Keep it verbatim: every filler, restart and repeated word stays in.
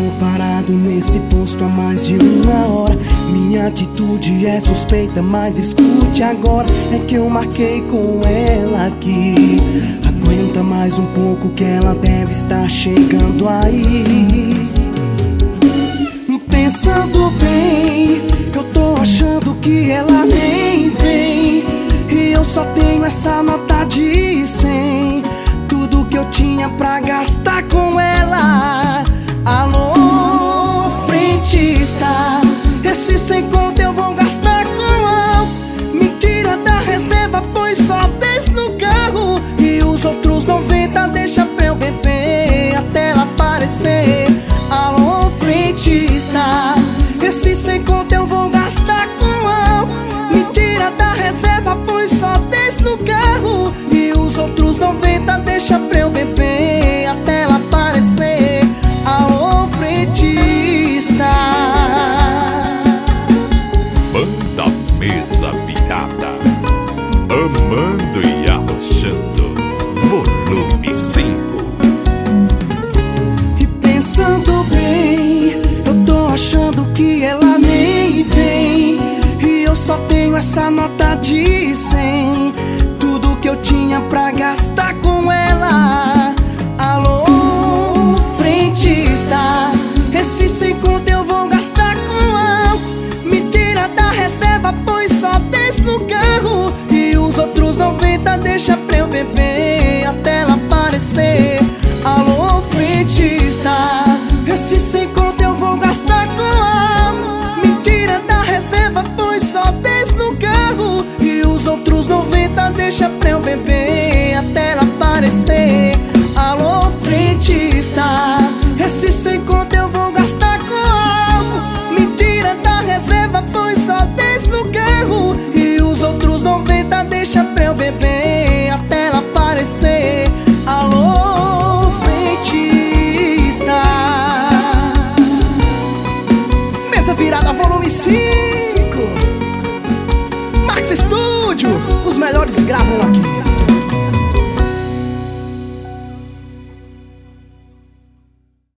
parado nesse posto há mais de uma hora. Minha atitude é suspeita, mas escute agora. É que eu marquei com ela aqui. Aguenta mais um pouco que ela deve estar chegando aí. Pensando bem, eu tô achando que ela nem vem. E eu só tenho essa nota de cem. Tudo que eu tinha pra gastar com ela. Alô, frentista, esse sem conto eu vou gastar com ela. Me tira da reserva, pois só dez no carro. E os outros noventa deixa pra eu beber até ela aparecer. Alô, frentista, esse sem conto eu vou gastar com ela. Me tira da reserva, pois só dez no carro. E os outros noventa deixa pra eu beber até ela aparecer. Alô, frentista. Banda Mesa Virada, amando e arrochando, volume cinco. E pensando bem, eu tô achando que ela nem vem. E eu só tenho essa nota de cem. Tudo que eu tinha pra gastar com ela. Alô, frentista, esse sem conto eu vou gastar com ela. Me tira da reserva, pois só dez no carro. E os outros noventa deixa pra eu beber até ela aparecer. Alô, frentista, esse sem conto eu vou gastar com ela. Me tira da reserva, pois só dez no carro. E os outros noventa deixa pra eu beber até ela aparecer. Alô, frentista, esse sem conto eu vou gastar com ela. Me tira da reserva, pois só dez no carro. E os outros noventa deixa pra eu beber até ela aparecer. Alô, frentista. Mesa Virada volume cinco. Max Studio, os melhores gravam aqui.